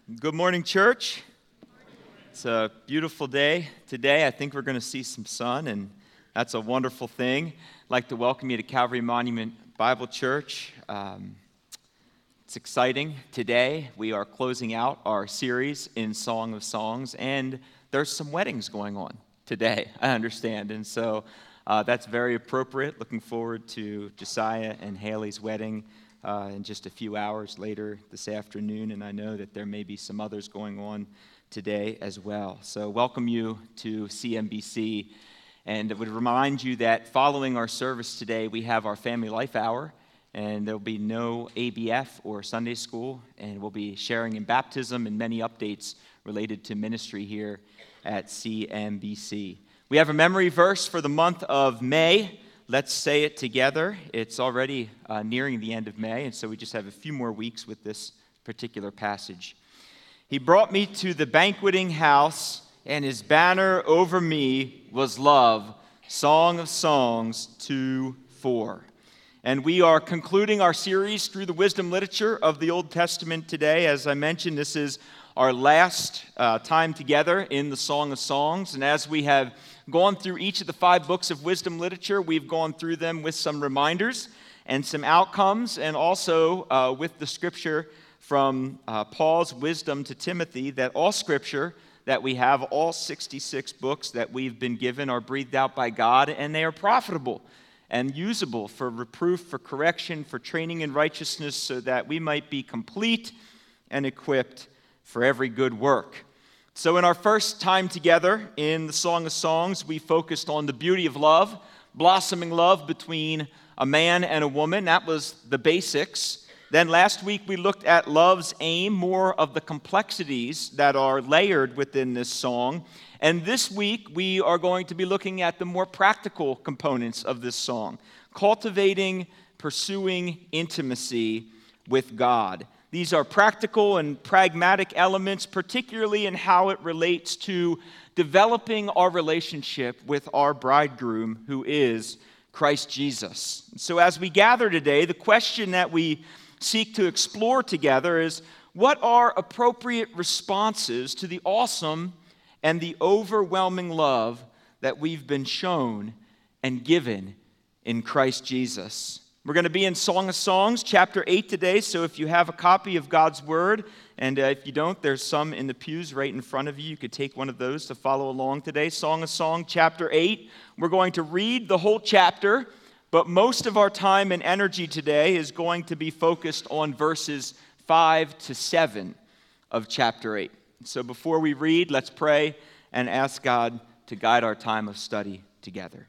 Good morning, church. It's a beautiful day today. I think we're going to see some sun, and that's a wonderful thing. I'd like to welcome you to Calvary Monument Bible Church. It's exciting. Today, we are closing out our series in Song of Songs, and there's some weddings going on today, I understand. And so that's very appropriate. Looking forward to Josiah and Haley's wedding in just a few hours later this afternoon, and I know that there may be some others going on today as well. So welcome you to CMBC, and I would remind you that following our service today, we have our Family Life Hour, and there'll be no ABF or Sunday school, and we'll be sharing in baptism and many updates related to ministry here at CMBC. We have a memory verse for the month of May. Let's say it together. It's already nearing the end of May, and so we just have a few more weeks with this particular passage. He brought me to the banqueting house, and his banner over me was love. Song of Songs 2:4. And we are concluding our series through the wisdom literature of the Old Testament today. As I mentioned, this is our last time together in the Song of Songs, and as we have gone through each of the 5 books of wisdom literature, we've gone through them with some reminders and some outcomes, and also with the scripture from Paul's wisdom to Timothy that all scripture that we have, all 66 books that we've been given, are breathed out by God, and they are profitable and usable for reproof, for correction, for training in righteousness, so that we might be complete and equipped for every good work. So in our first time together in the Song of Songs, we focused on the beauty of love, blossoming love between a man and a woman. That was the basics. Then last week we looked at love's aim, more of the complexities that are layered within this song. And this week we are going to be looking at the more practical components of this song, cultivating, pursuing intimacy with God. These are practical and pragmatic elements, particularly in how it relates to developing our relationship with our bridegroom, who is Christ Jesus. So as we gather today, the question that we seek to explore together is, what are appropriate responses to the awesome and the overwhelming love that we've been shown and given in Christ Jesus? We're going to be in Song of Songs, chapter 8 today, so if you have a copy of God's Word, and if you don't, there's some in the pews right in front of you. You could take one of those to follow along today. Song of Songs, chapter 8. We're going to read the whole chapter, but most of our time and energy today is going to be focused on verses 5 to 7 of chapter 8. So before we read, let's pray and ask God to guide our time of study together.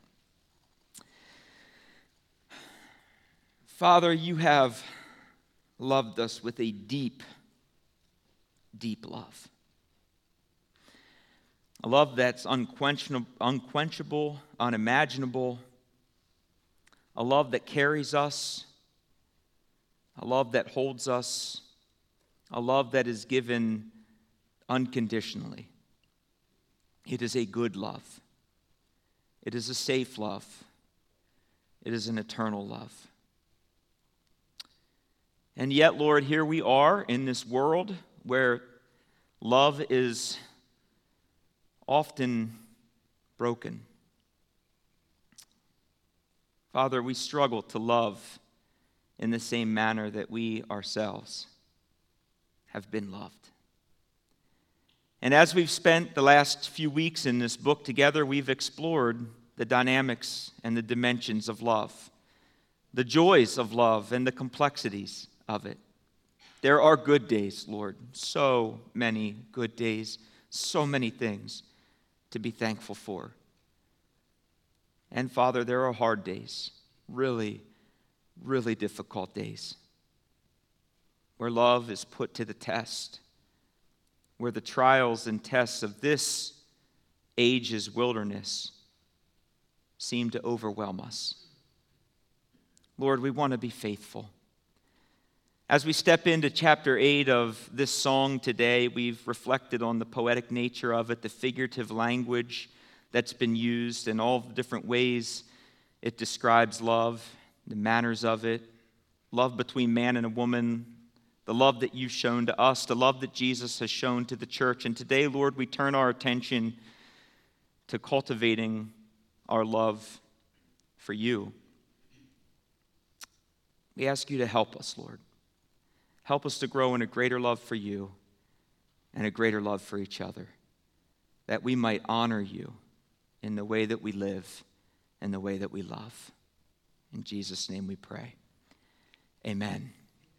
Father, you have loved us with a deep, deep love. A love that's unquenchable, unimaginable. A love that carries us. A love that holds us. A love that is given unconditionally. It is a good love. It is a safe love. It is an eternal love. And yet, Lord, here we are in this world where love is often broken. Father, we struggle to love in the same manner that we ourselves have been loved. And as we've spent the last few weeks in this book together, we've explored the dynamics and the dimensions of love, the joys of love and the complexities of it. There are good days, Lord, so many good days, so many things to be thankful for. And Father, there are hard days, really, really difficult days, where love is put to the test, where the trials and tests of this age's wilderness seem to overwhelm us. Lord, we want to be faithful. As we step into chapter 8 of this song today, we've reflected on the poetic nature of it, the figurative language that's been used, and all the different ways it describes love, the manners of it, love between man and a woman, the love that you've shown to us, the love that Jesus has shown to the church. And today, Lord, we turn our attention to cultivating our love for you. We ask you to help us, Lord. Help us to grow in a greater love for you and a greater love for each other, that we might honor you in the way that we live and the way that we love. In Jesus' name we pray. Amen.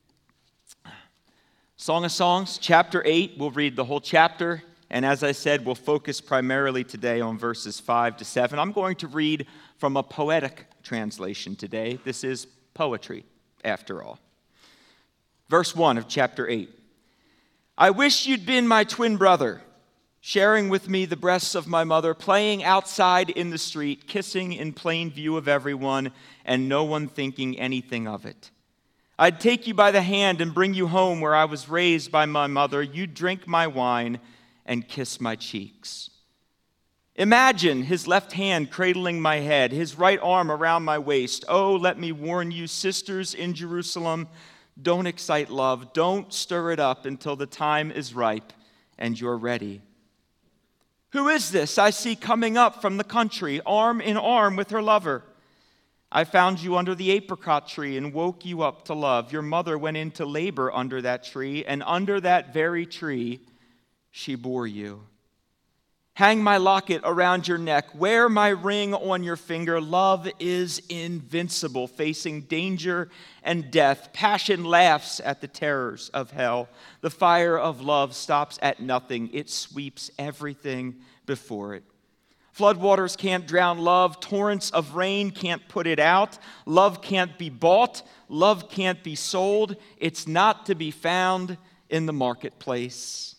Song of Songs, chapter 8. We'll read the whole chapter. And as I said, we'll focus primarily today on verses 5 to 7. I'm going to read from a poetic translation today. This is poetry, after all. Verse 1 of chapter 8. I wish you'd been my twin brother, sharing with me the breasts of my mother, playing outside in the street, kissing in plain view of everyone, and no one thinking anything of it. I'd take you by the hand and bring you home where I was raised by my mother. You'd drink my wine and kiss my cheeks. Imagine his left hand cradling my head, his right arm around my waist. Oh, let me warn you, sisters in Jerusalem, don't excite love. Don't stir it up until the time is ripe and you're ready. Who is this I see coming up from the country, arm in arm with her lover? I found you under the apricot tree and woke you up to love. Your mother went into labor under that tree, and under that very tree she bore you. Hang my locket around your neck, wear my ring on your finger. Love is invincible, facing danger and death. Passion laughs at the terrors of hell. The fire of love stops at nothing. It sweeps everything before it. Floodwaters can't drown love. Torrents of rain can't put it out. Love can't be bought. Love can't be sold. It's not to be found in the marketplace.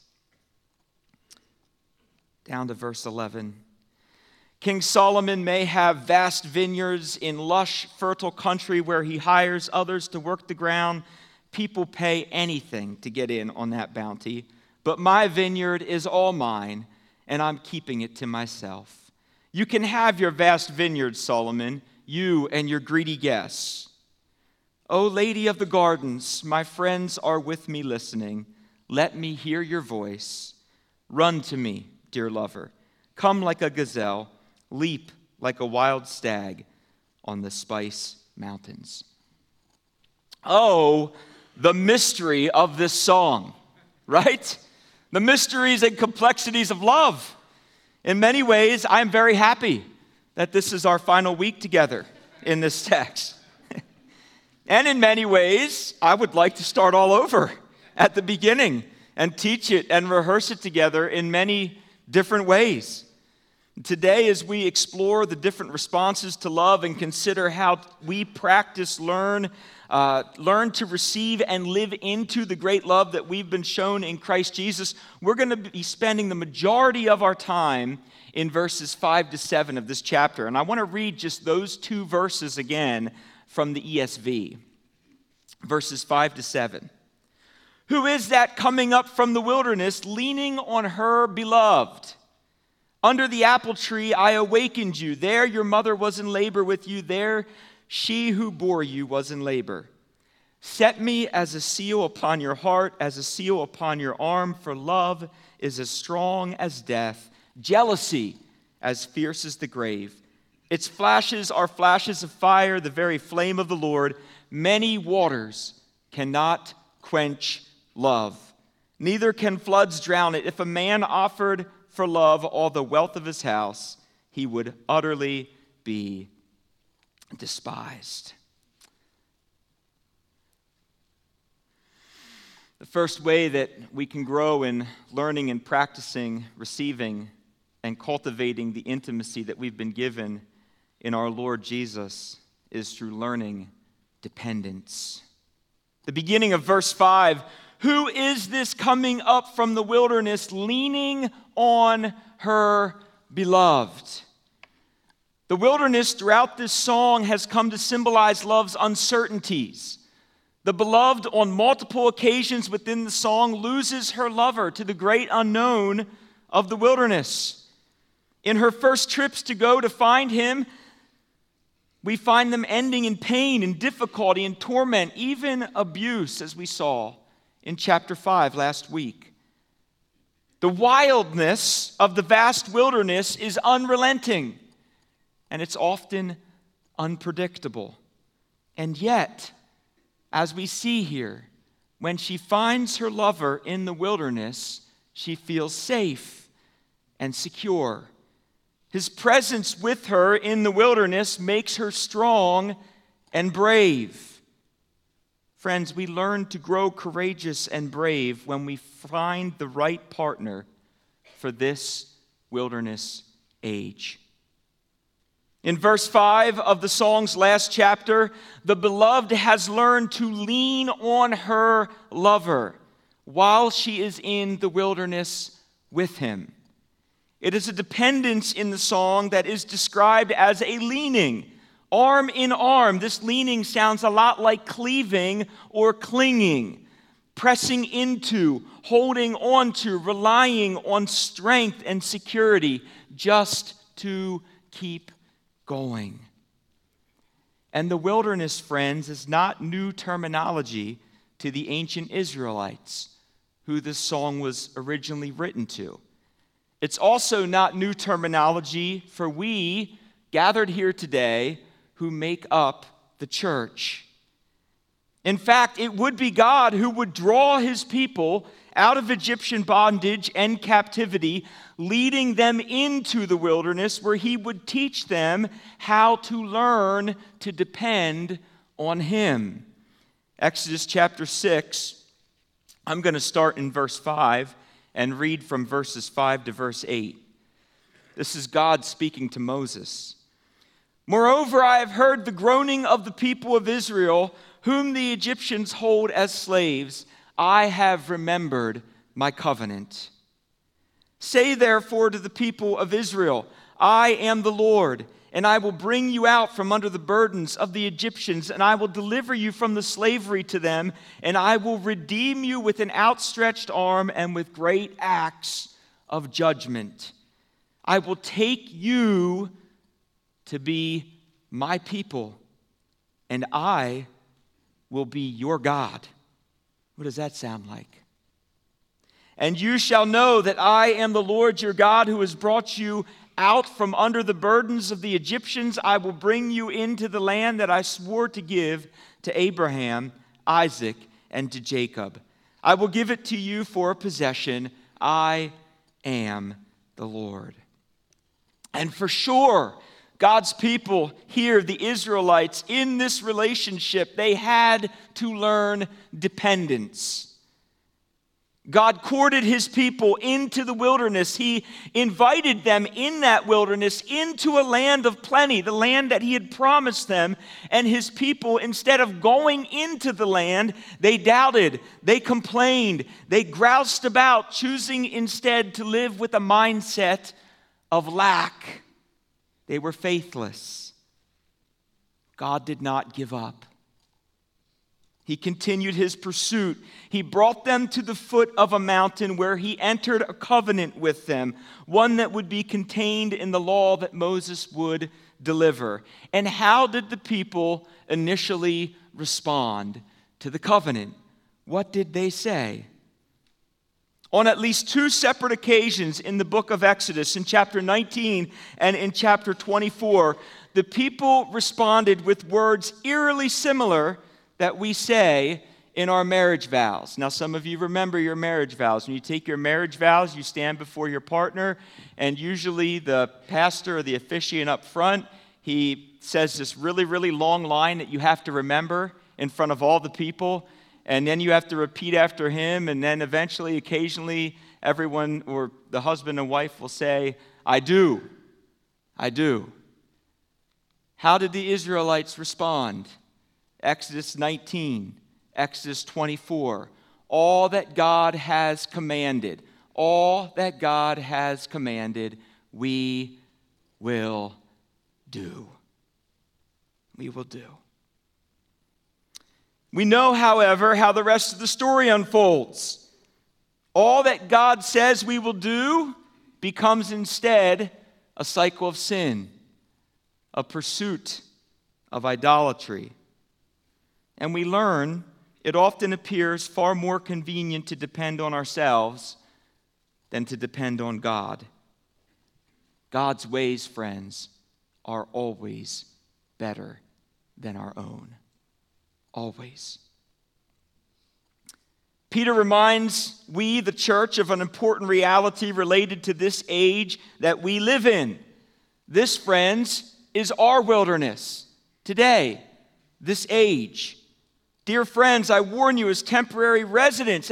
Down to verse 11. King Solomon may have vast vineyards in lush, fertile country where he hires others to work the ground. People pay anything to get in on that bounty. But my vineyard is all mine, and I'm keeping it to myself. You can have your vast vineyard, Solomon, you and your greedy guests. O Lady of the Gardens, my friends are with me listening. Let me hear your voice. Run to me, dear lover. Come like a gazelle, leap like a wild stag on the Spice Mountains. Oh, the mystery of this song, right? The mysteries and complexities of love. In many ways, I'm very happy that this is our final week together in this text. And in many ways, I would like to start all over at the beginning and teach it and rehearse it together in many different ways. Today, as we explore the different responses to love and consider how we practice, learn to receive and live into the great love that we've been shown in Christ Jesus, we're going to be spending the majority of our time in verses 5 to 7 of this chapter. And I want to read just those two verses again from the ESV. Verses 5 to 7. Who is that coming up from the wilderness, leaning on her beloved? Under the apple tree I awakened you. There your mother was in labor with you. There she who bore you was in labor. Set me as a seal upon your heart, as a seal upon your arm, for love is as strong as death, jealousy as fierce as the grave. Its flashes are flashes of fire, the very flame of the Lord. Many waters cannot quench love. Neither can floods drown it. If a man offered for love all the wealth of his house, he would utterly be despised. The first way that we can grow in learning and practicing, receiving, and cultivating the intimacy that we've been given in our Lord Jesus is through learning dependence. The beginning of verse 5, who is this coming up from the wilderness, leaning on her beloved? The wilderness throughout this song has come to symbolize love's uncertainties. The beloved, on multiple occasions within the song, loses her lover to the great unknown of the wilderness. In her first trips to go to find him, we find them ending in pain and difficulty and torment, even abuse, as we saw in chapter 5 last week. The wildness of the vast wilderness is unrelenting, and it's often unpredictable. And yet, as we see here, when she finds her lover in the wilderness, she feels safe and secure. His presence with her in the wilderness makes her strong and brave. Friends, we learn to grow courageous and brave when we find the right partner for this wilderness age. In verse 5 of the song's last chapter, the beloved has learned to lean on her lover while she is in the wilderness with him. It is a dependence in the song that is described as a leaning, arm in arm. This leaning sounds a lot like cleaving or clinging, pressing into, holding on to, relying on strength and security just to keep going. And the wilderness, friends, is not new terminology to the ancient Israelites, who this song was originally written to. It's also not new terminology for we gathered here today who make up the church. In fact, it would be God who would draw his people out of Egyptian bondage and captivity, leading them into the wilderness where he would teach them how to learn to depend on him. Exodus chapter 6, I'm going to start in verse 5 and read from verses 5 to verse 8. This is God speaking to Moses. Moreover, I have heard the groaning of the people of Israel, whom the Egyptians hold as slaves. I have remembered my covenant. Say therefore to the people of Israel, I am the Lord, and I will bring you out from under the burdens of the Egyptians, and I will deliver you from the slavery to them, and I will redeem you with an outstretched arm and with great acts of judgment. I will take you to be my people, and I will be your God. What does that sound like? And you shall know that I am the Lord your God who has brought you out from under the burdens of the Egyptians. I will bring you into the land that I swore to give to Abraham, Isaac, and to Jacob. I will give it to you for a possession. I am the Lord. And for sure, God's people here, the Israelites, in this relationship, they had to learn dependence. God courted his people into the wilderness. He invited them in that wilderness into a land of plenty, the land that he had promised them. And his people, instead of going into the land, they doubted, they complained, they groused about, choosing instead to live with a mindset of lack. They were faithless. God did not give up. He continued his pursuit. He brought them to the foot of a mountain where he entered a covenant with them, one that would be contained in the law that Moses would deliver. And how did the people initially respond to the covenant? What did they say? On at least two separate occasions in the book of Exodus, in chapter 19 and in chapter 24, the people responded with words eerily similar that we say in our marriage vows. Now, some of you remember your marriage vows. When you take your marriage vows, you stand before your partner, and usually the pastor or the officiant up front, he says this really, really long line that you have to remember in front of all the people, and then you have to repeat after him, and then eventually, occasionally, everyone or the husband and wife will say, I do. I do. How did the Israelites respond? Exodus 19, Exodus 24, all that God has commanded, we will do. We will do. We know, however, how the rest of the story unfolds. All that God says we will do becomes instead a cycle of sin, a pursuit of idolatry. And we learn it often appears far more convenient to depend on ourselves than to depend on God. God's ways, friends, are always better than our own. Always. Peter reminds we, the church, of an important reality related to this age that we live in. This, friends, is our wilderness today, this age. Dear friends, I warn you as temporary residents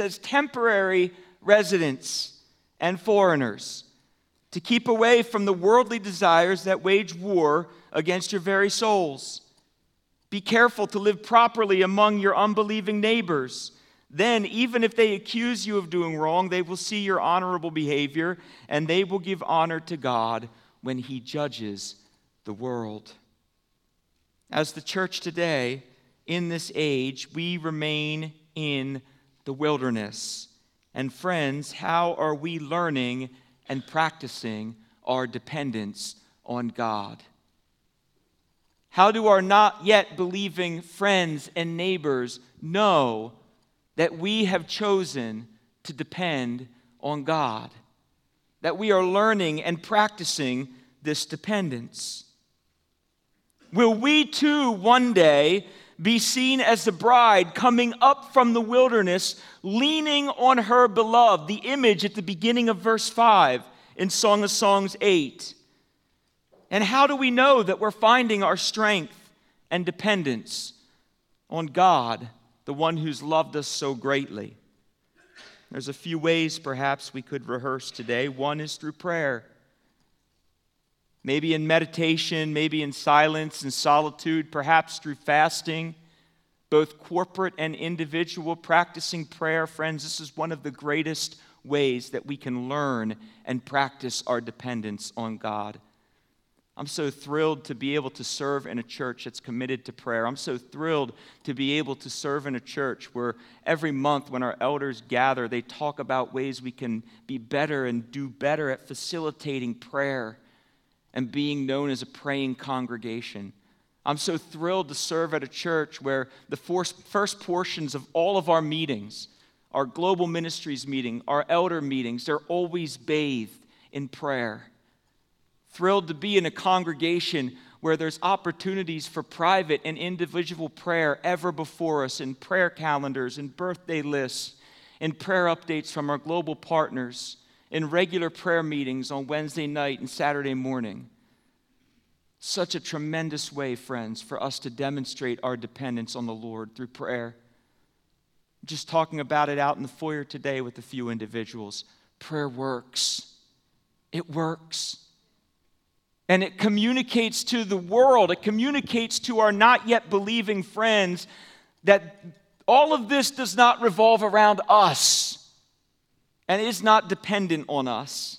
and foreigners, to keep away from the worldly desires that wage war against your very souls. Be careful to live properly among your unbelieving neighbors. Then, even if they accuse you of doing wrong, they will see your honorable behavior, and they will give honor to God when He judges the world. As the church today, in this age, we remain in the wilderness. And friends, how are we learning and practicing our dependence on God? How do our not yet believing friends and neighbors know that we have chosen to depend on God? That we are learning and practicing this dependence? Will we too one day be seen as the bride coming up from the wilderness, leaning on her beloved, the image at the beginning of verse 5 in Song of Songs 8? And how do we know that we're finding our strength and dependence on God, the one who's loved us so greatly? There's a few ways perhaps we could rehearse today. One is through prayer. Maybe in meditation, maybe in silence and solitude, perhaps through fasting, both corporate and individual, practicing prayer. Friends, this is one of the greatest ways that we can learn and practice our dependence on God. I'm so thrilled to be able to serve in a church that's committed to prayer. I'm so thrilled to be able to serve in a church where every month when our elders gather, they talk about ways we can be better and do better at facilitating prayer and being known as a praying congregation. I'm so thrilled to serve at a church where the first portions of all of our meetings, our global ministries meeting, our elder meetings, they're always bathed in prayer. Thrilled to be in a congregation where there's opportunities for private and individual prayer ever before us, in prayer calendars, in birthday lists, in prayer updates from our global partners, in regular prayer meetings on Wednesday night and Saturday morning. Such a tremendous way, friends, for us to demonstrate our dependence on the Lord through prayer. Just talking about it out in the foyer today with a few individuals. Prayer works. It works. And it communicates to the world, it communicates to our not yet believing friends that all of this does not revolve around us and is not dependent on us,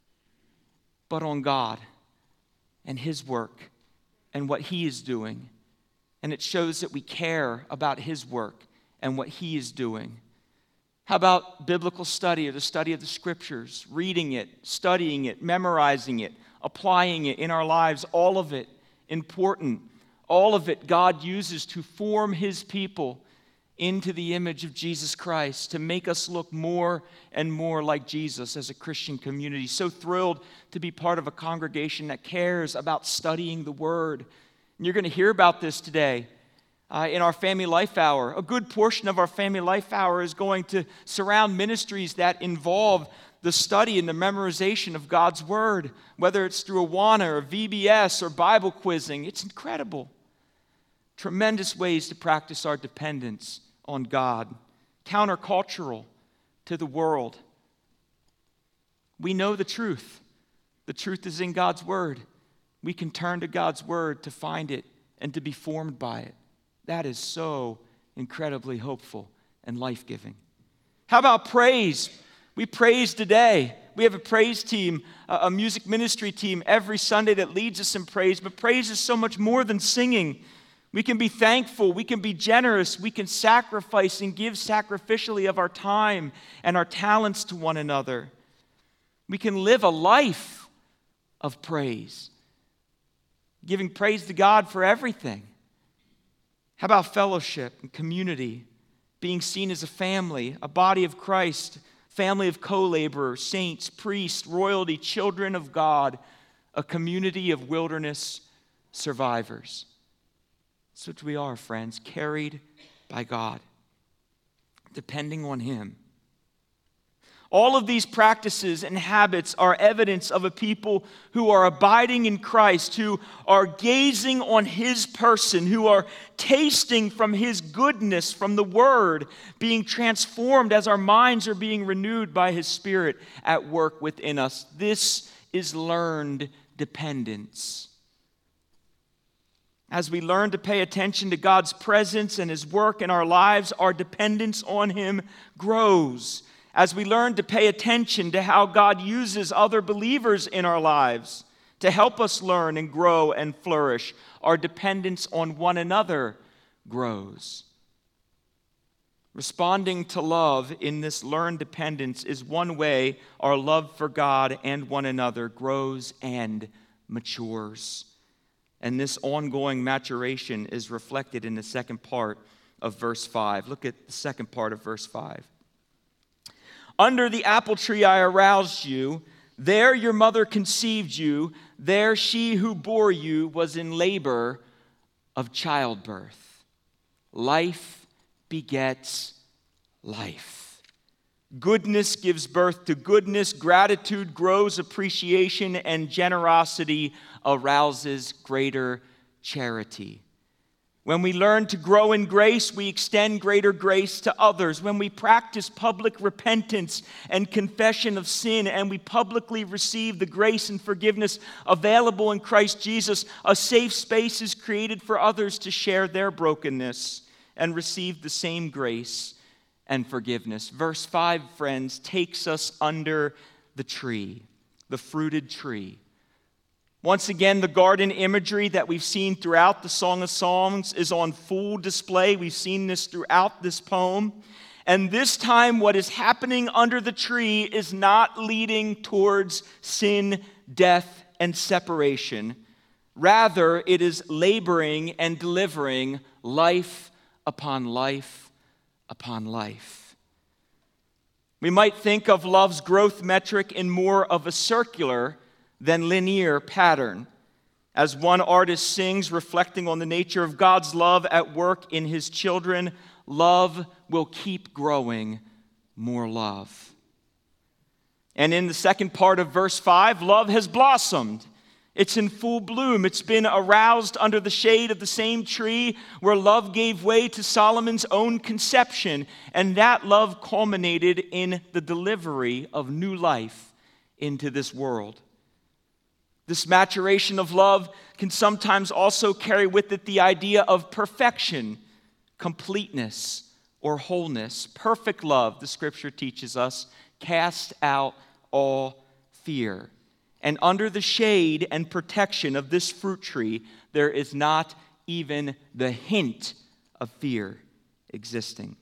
but on God and His work and what He is doing. And it shows that we care about His work and what He is doing. How about biblical study or the study of the Scriptures, reading it, studying it, memorizing it, applying it in our lives? All of it important. All of it God uses to form His people into the image of Jesus Christ, to make us look more and more like Jesus as a Christian community. So thrilled to be part of a congregation that cares about studying the Word. And you're going to hear about this today in our Family Life Hour. A good portion of our Family Life Hour is going to surround ministries that involve the study and the memorization of God's Word, whether it's through Awana or VBS or Bible quizzing. It's incredible. Tremendous ways to practice our dependence on God. Countercultural to the world. We know the truth. The truth is in God's Word. We can turn to God's Word to find it and to be formed by it. That is so incredibly hopeful and life-giving. How about praise? We praise today. We have a praise team, a music ministry team every Sunday that leads us in praise. But praise is so much more than singing. We can be thankful. We can be generous. We can sacrifice and give sacrificially of our time and our talents to one another. We can live a life of praise, giving praise to God for everything. How about fellowship and community? being seen as a family, a body of Christ, family of co-laborers, saints, priests, royalty, children of God, a community of wilderness survivors. That's what we are, friends, carried by God, depending on Him. All of these practices and habits are evidence of a people who are abiding in Christ, who are gazing on His person, who are tasting from His goodness, from the Word, being transformed as our minds are being renewed by His Spirit at work within us. This is learned dependence. As we learn to pay attention to God's presence and His work in our lives, our dependence on Him grows. As we learn to pay attention to how God uses other believers in our lives to help us learn and grow and flourish, our dependence on one another grows. Responding to love in this learned dependence is one way our love for God and one another grows and matures. And this ongoing maturation is reflected in the second part of verse 5. Look at the second part of verse 5. Under the apple tree I aroused you. There your mother conceived you. There she who bore you was in labor of childbirth. Life begets life. Goodness gives birth to goodness. Gratitude grows appreciation, and generosity arouses greater charity. When we learn to grow in grace, we extend greater grace to others. When we practice public repentance and confession of sin, and we publicly receive the grace and forgiveness available in Christ Jesus, a safe space is created for others to share their brokenness and receive the same grace and forgiveness. Verse 5, friends, takes us under the tree, the fruited tree. Once again, the garden imagery that we've seen throughout the Song of Songs is on full display. We've seen this throughout this poem. And this time, what is happening under the tree is not leading towards sin, death, and separation. Rather, it is laboring and delivering life upon life upon life. We might think of love's growth metric in more of a circular than linear pattern. As one artist sings, reflecting on the nature of God's love at work in His children, love will keep growing more love. And in the second part of verse 5, love has blossomed. It's in full bloom. It's been aroused under the shade of the same tree where love gave way to Solomon's own conception, and that love culminated in the delivery of new life into this world. This maturation of love can sometimes also carry with it the idea of perfection, completeness, or wholeness. Perfect love, the Scripture teaches us, casts out all fear. And under the shade and protection of this fruit tree, there is not even the hint of fear existing.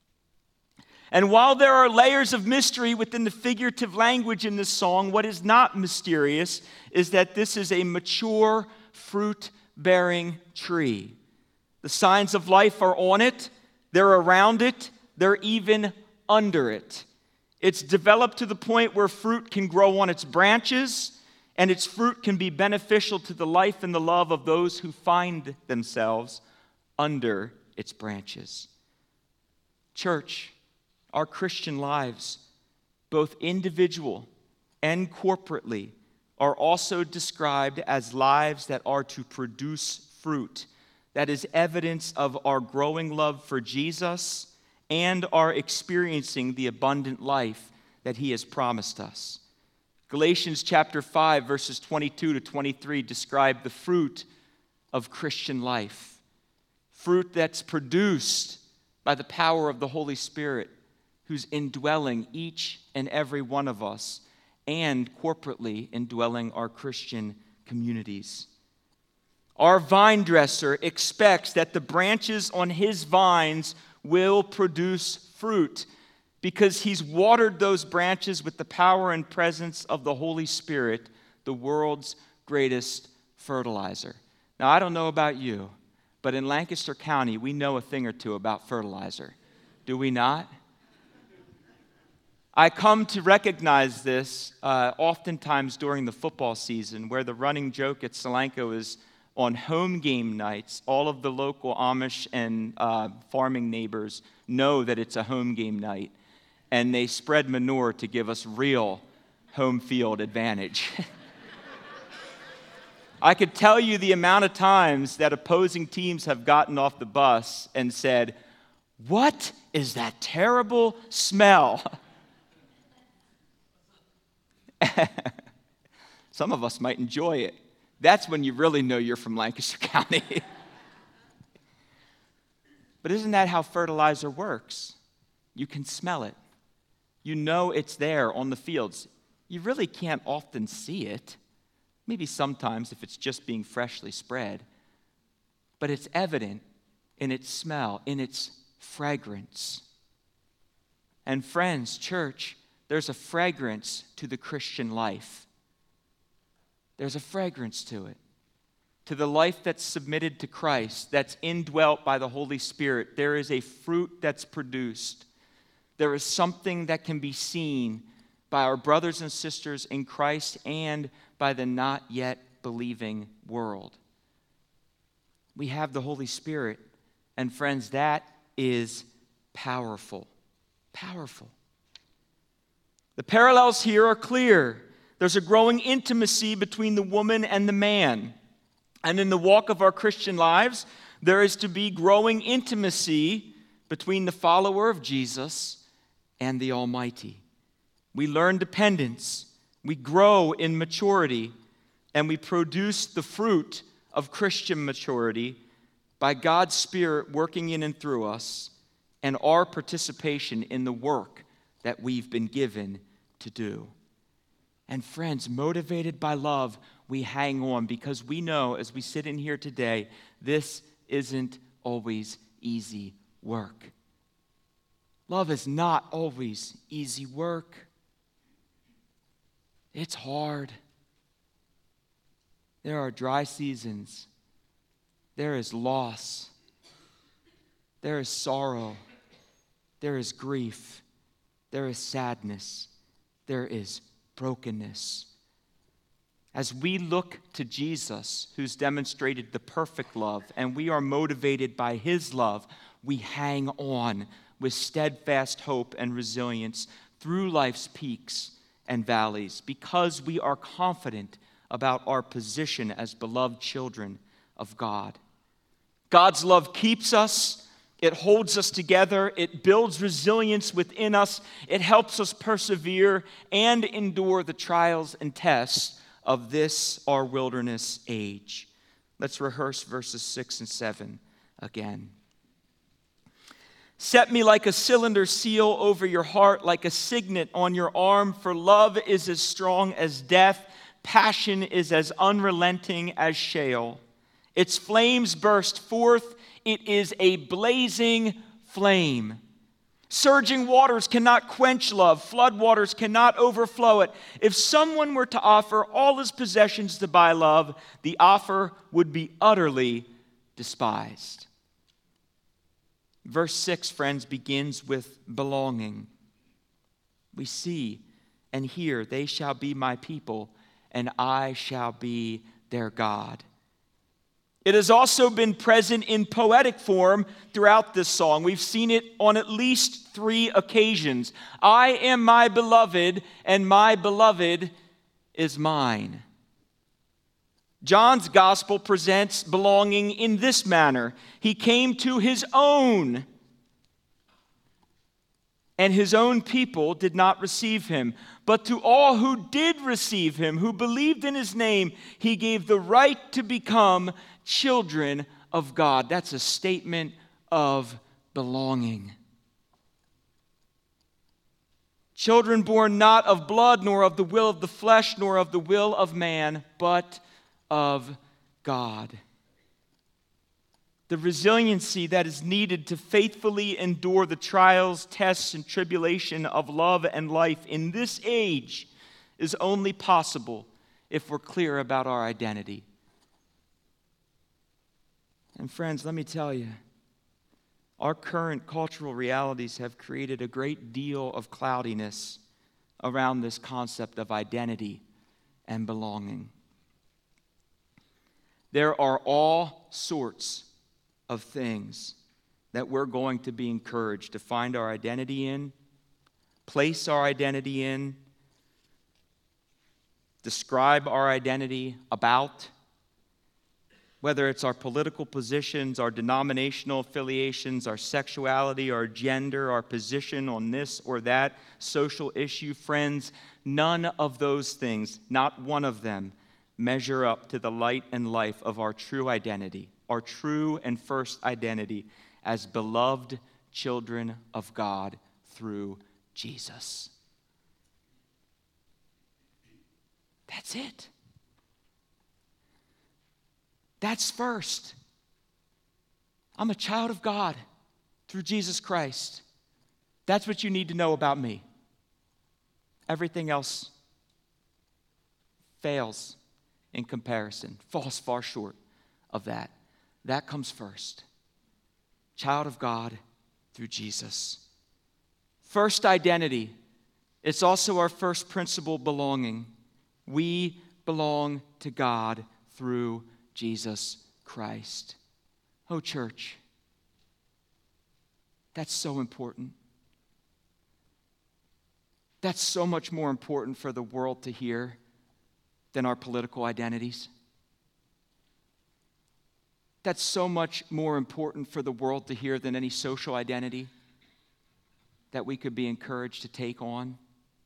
And while there are layers of mystery within the figurative language in this song, what is not mysterious is that this is a mature, fruit-bearing tree. The signs of life are on it, they're around it, they're even under it. It's developed to the point where fruit can grow on its branches, and its fruit can be beneficial to the life and the love of those who find themselves under its branches. Church, our Christian lives, both individual and corporately, are also described as lives that are to produce fruit. That is evidence of our growing love for Jesus and our experiencing the abundant life that He has promised us. Galatians chapter 5, verses 22 to 23 describe the fruit of Christian life. Fruit that's produced by the power of the Holy Spirit, who's indwelling each and every one of us and corporately indwelling our Christian communities. Our vine dresser expects that the branches on his vines will produce fruit because he's watered those branches with the power and presence of the Holy Spirit, the world's greatest fertilizer. Now, I don't know about you, but in Lancaster County, we know a thing or two about fertilizer. do we not? I come to recognize this oftentimes during the football season, where the running joke at Solanco is on home game nights, all of the local Amish and farming neighbors know that it's a home game night, and they spread manure to give us real home field advantage. I could tell you the amount of times that opposing teams have gotten off the bus and said, "What is that terrible smell?" Some of us might enjoy it. That's when you really know you're from Lancaster County. But isn't that how fertilizer works? You can smell it. You know it's there on the fields. You really can't often see it. Maybe sometimes if it's just being freshly spread. But it's evident in its smell, in its fragrance. And friends, church, there's a fragrance to the Christian life. There's a fragrance to it. To the life that's submitted to Christ, that's indwelt by the Holy Spirit, there is a fruit that's produced. There is something that can be seen by our brothers and sisters in Christ and by the not yet believing world. We have the Holy Spirit, and friends, that is powerful. Powerful. The parallels here are clear. There's a growing intimacy between the woman and the man. And in the walk of our Christian lives, there is to be growing intimacy between the follower of Jesus and the Almighty. We learn dependence, we grow in maturity, and we produce the fruit of Christian maturity by God's Spirit working in and through us and our participation in the work that we've been given to do. And friends, motivated by love, we hang on because we know as we sit in here today, this isn't always easy work. Love is not always easy work. It's hard. There are dry seasons. There is loss. There is sorrow. There is grief. There is sadness. There is brokenness. As we look to Jesus, who's demonstrated the perfect love, and we are motivated by his love, we hang on with steadfast hope and resilience through life's peaks and valleys because we are confident about our position as beloved children of God. God's love keeps us. It holds us together. It builds resilience within us. It helps us persevere and endure the trials and tests of this, our wilderness age. Let's rehearse verses 6 and 7 again. Set me like a cylinder seal over your heart, like a signet on your arm, for love is as strong as death. Passion is as unrelenting as Sheol. Its flames burst forth. It is a blazing flame. Surging waters cannot quench love. Flood waters cannot overflow it. If someone were to offer all his possessions to buy love, the offer would be utterly despised. Verse 6, friends, begins with belonging. We see and hear, they shall be my people, and I shall be their God. It has also been present in poetic form throughout this song. We've seen it on at least 3 occasions. I am my beloved, and my beloved is mine. John's gospel presents belonging in this manner. He came to his own, and his own people did not receive him. But to all who did receive him, who believed in his name, he gave the right to become children of God. That's a statement of belonging. Children born not of blood, nor of the will of the flesh, nor of the will of man, but of God. The resiliency that is needed to faithfully endure the trials, tests, and tribulation of love and life in this age is only possible if we're clear about our identity. And friends, let me tell you, Our current cultural realities have created a great deal of cloudiness around this concept of identity and belonging. There are all sorts of things that we're going to be encouraged to find our identity in, place our identity in, describe our identity about, whether it's our political positions, our denominational affiliations, our sexuality, our gender, our position on this or that social issue. Friends, none of those things, not one of them, measure up to the light and life of our true identity, our true and first identity as beloved children of God through Jesus. That's it. That's first. I'm a child of God through Jesus Christ. That's what you need to know about me. Everything else fails in comparison, falls far short of that. That comes first. Child of God through Jesus. First identity. It's also our first principle, belonging. We belong to God through Jesus Christ. Oh, church, that's so important. That's so much more important for the world to hear than our political identities. That's so much more important for the world to hear than any social identity that we could be encouraged to take on.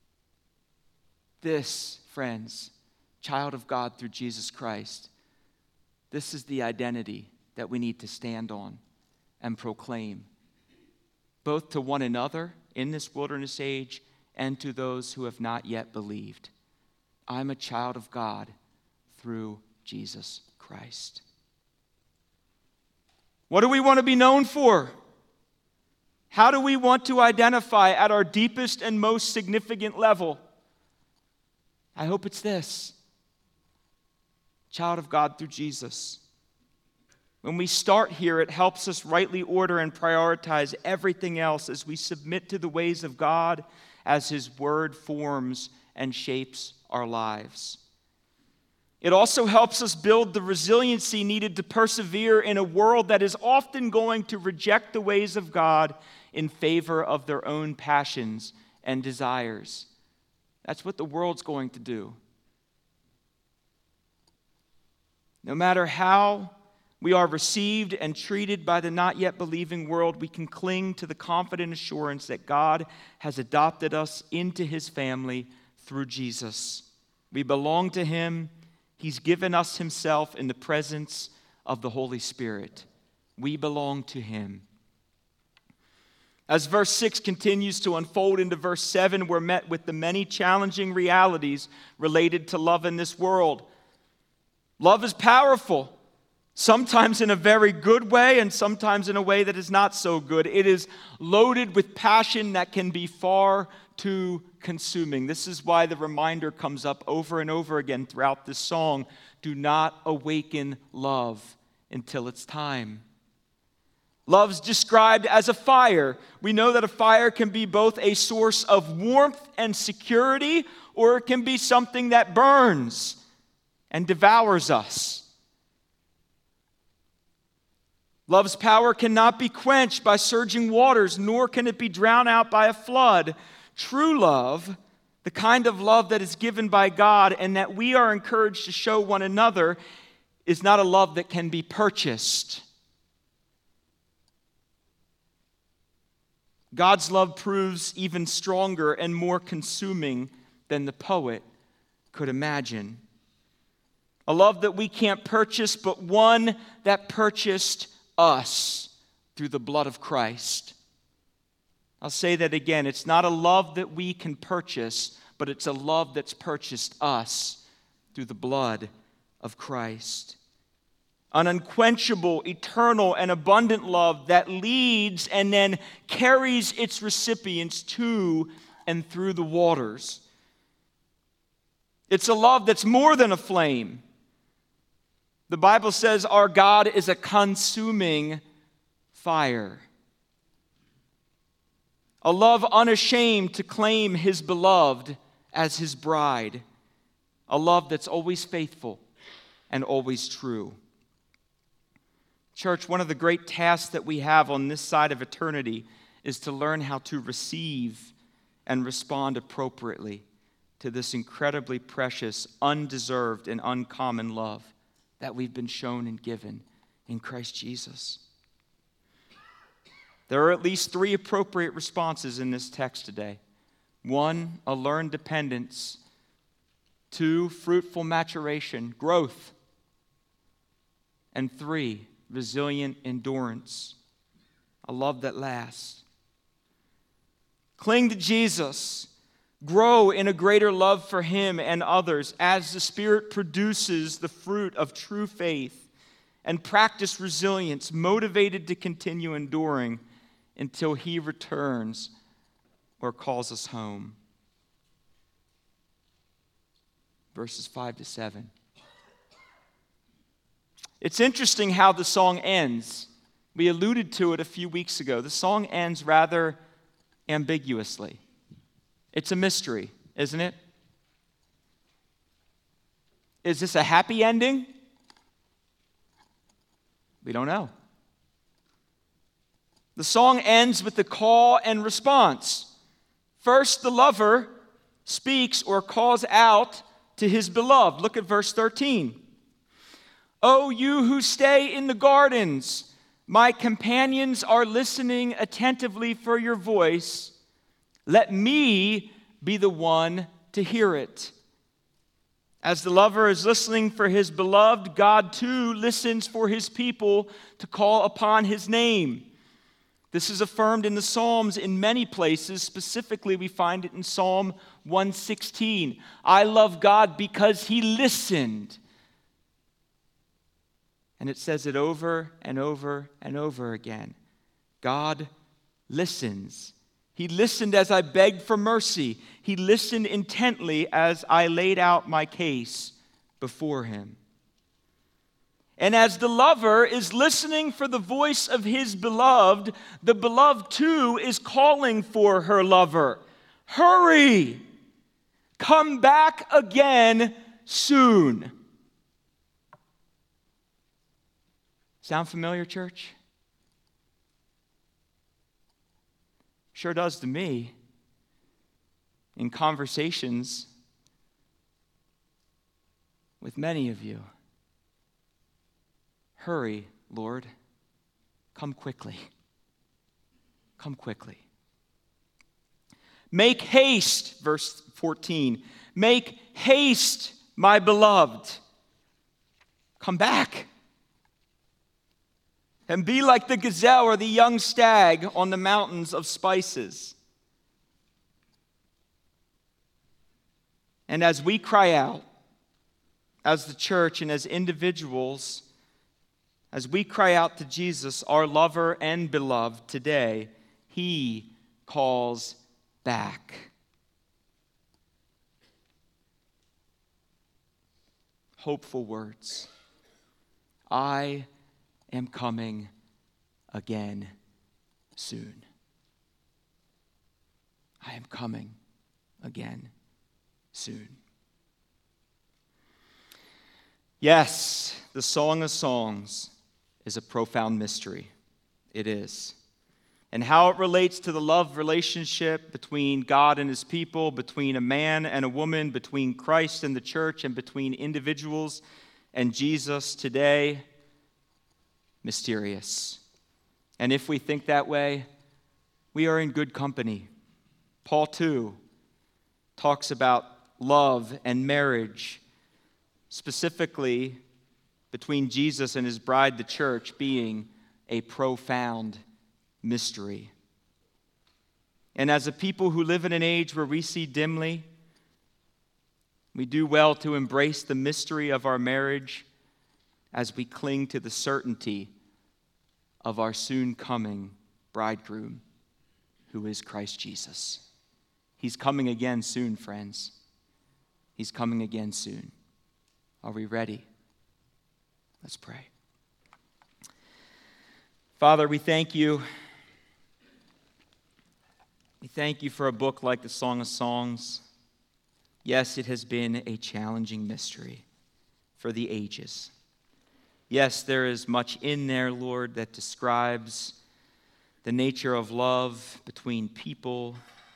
This, friends, child of God through Jesus Christ, this is the identity that we need to stand on and proclaim, both to one another in this wilderness age and to those who have not yet believed. I'm a child of God through Jesus Christ. What do we want to be known for? How do we want to identify at our deepest and most significant level? I hope it's this. Child of God through Jesus. When we start here, it helps us rightly order and prioritize everything else as we submit to the ways of God as His Word forms and shapes our lives. It also helps us build the resiliency needed to persevere in a world that is often going to reject the ways of God in favor of their own passions and desires. That's what the world's going to do. No matter how we are received and treated by the not yet believing world, we can cling to the confident assurance that God has adopted us into His family through Jesus. We belong to Him. He's given us Himself in the presence of the Holy Spirit. We belong to Him. As verse 6 continues to unfold into verse 7, we're met with the many challenging realities related to love in this world. Love is powerful, sometimes in a very good way and sometimes in a way that is not so good. It is loaded with passion that can be far too consuming. This is why the reminder comes up over and over again throughout this song. Do not awaken love until it's time. Love's described as a fire. We know that a fire can be both a source of warmth and security, or it can be something that burns and devours us. Love's power cannot be quenched by surging waters, nor can it be drowned out by a flood. True love, the kind of love that is given by God and that we are encouraged to show one another, is not a love that can be purchased. God's love proves even stronger and more consuming than the poet could imagine. A love that we can't purchase, but one that purchased us through the blood of Christ. I'll say that again. It's not a love that we can purchase, but it's a love that's purchased us through the blood of Christ. An unquenchable, eternal, and abundant love that leads and then carries its recipients to and through the waters. It's a love that's more than a flame. The Bible says our God is a consuming fire. a love unashamed to claim his beloved as his bride, a love that's always faithful and always true. Church, one of the great tasks that we have on this side of eternity is to learn how to receive and respond appropriately to this incredibly precious, undeserved, and uncommon love that we've been shown and given in Christ Jesus. There are at least 3 appropriate responses in this text today. 1, a learned dependence. 2, fruitful maturation, growth. And 3, resilient endurance, a love that lasts. Cling to Jesus. Grow in a greater love for him and others as the Spirit produces the fruit of true faith, and practice resilience, motivated to continue enduring until he returns or calls us home. Verses 5 to 7. It's interesting how the song ends. We alluded to it a few weeks ago. The song ends rather ambiguously. It's a mystery, isn't it? Is this a happy ending? We don't know. The song ends with the call and response. First, the lover speaks or calls out to his beloved. Look at verse 13. "O you who stay in the gardens, my companions are listening attentively for your voice. Let me be the one to hear it." As the lover is listening for his beloved, God too listens for his people to call upon his name. This is affirmed in the Psalms in many places. Specifically, we find it in Psalm 116. I love God because he listened. And it says it over and over and over again. God listens. He listened as I begged for mercy. He listened intently as I laid out my case before him. And as the lover is listening for the voice of his beloved, the beloved too is calling for her lover. Hurry! Come back again soon. Sound familiar, church? Sure does to me. In conversations with many of you. Hurry, Lord. Come quickly. Come quickly. Make haste, verse 14. Make haste, my beloved. Come back. And be like the gazelle or the young stag on the mountains of spices. And as we cry out, as the church and as individuals, as we cry out to Jesus, our lover and beloved today, he calls back. Hopeful words. I am coming again soon. I am coming again soon. Yes, the Song of Songs is a profound mystery. It is. And how it relates to the love relationship between God and his people, between a man and a woman, between Christ and the church, and between individuals and Jesus today, mysterious. And if we think that way, we are in good company. Paul, too, talks about love and marriage, specifically between Jesus and his bride, the church, being a profound mystery. And as a people who live in an age where we see dimly, we do well to embrace the mystery of our marriage as we cling to the certainty of our soon-coming bridegroom, who is Christ Jesus. He's coming again soon, friends. He's coming again soon. Are we ready? Let's pray. Father, we thank you We thank you for a book like the Song of Songs. Yes, it has been a challenging mystery for the ages. Yes, there is much in there, Lord, that describes the nature of love between people,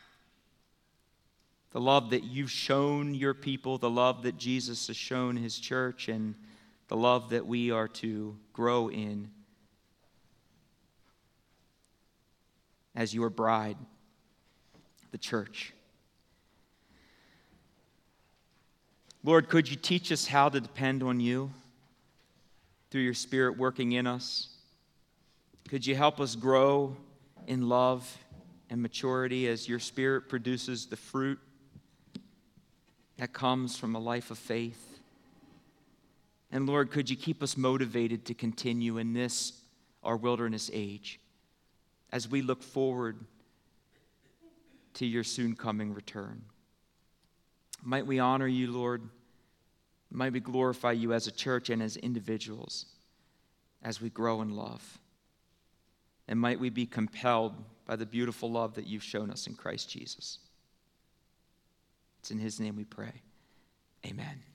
the love that you've shown your people, the love that Jesus has shown his church, and the love that we are to grow in as your bride, the church. Lord, could you teach us how to depend on you through your Spirit working in us? Could you help us grow in love and maturity as your Spirit produces the fruit that comes from a life of faith? And Lord, could you keep us motivated to continue in this, our wilderness age, as we look forward to your soon coming return? Might we honor you, Lord. Might we glorify you as a church and as individuals as we grow in love. And might we be compelled by the beautiful love that you've shown us in Christ Jesus. It's in his name we pray. Amen.